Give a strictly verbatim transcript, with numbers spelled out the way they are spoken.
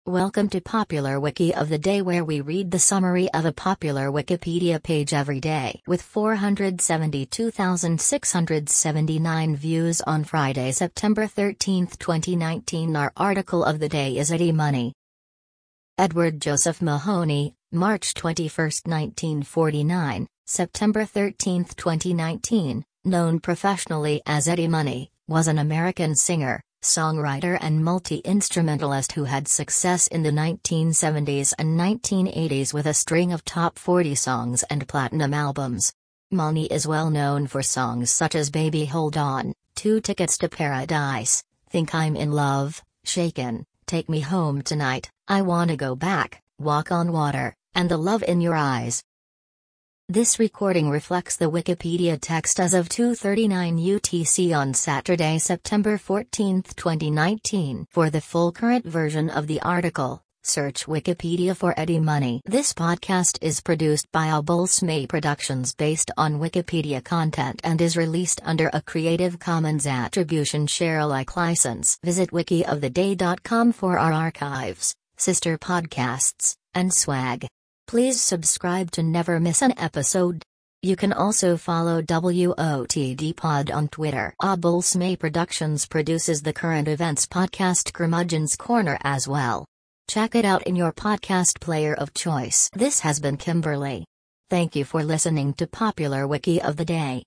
Welcome to Popular Wiki of the Day, where we read the summary of a popular Wikipedia page every day. With four hundred seventy-two thousand six hundred seventy-nine views on Friday, September thirteenth, twenty nineteen, our article of the day is Eddie Money. Edward Joseph Mahoney, March twenty-first, nineteen forty-nine, September thirteenth, twenty nineteen, known professionally as Eddie Money, was an American singer, songwriter and multi-instrumentalist who had success in the nineteen seventies and nineteen eighties with a string of top forty songs and platinum albums. Money is well known for songs such as Baby Hold On, Two Tickets to Paradise, Think I'm in Love, Shaken, Take Me Home Tonight, I Wanna Go Back, Walk on Water, and The Love in Your Eyes. This recording reflects the Wikipedia text as of two thirty-nine U T C on Saturday, September fourteenth, twenty nineteen. For the full current version of the article, search Wikipedia for Eddie Money. This podcast is produced by Abulsmay Productions based on Wikipedia content and is released under a Creative Commons Attribution Share Alike license. Visit wiki of the day dot com for our archives, sister podcasts, and swag. Please subscribe to never miss an episode. You can also follow W O T D Pod on Twitter. Abulsmay Productions produces the current events podcast Curmudgeon's Corner as well. Check it out in your podcast player of choice. This has been Kimberly. Thank you for listening to Popular Wiki of the Day.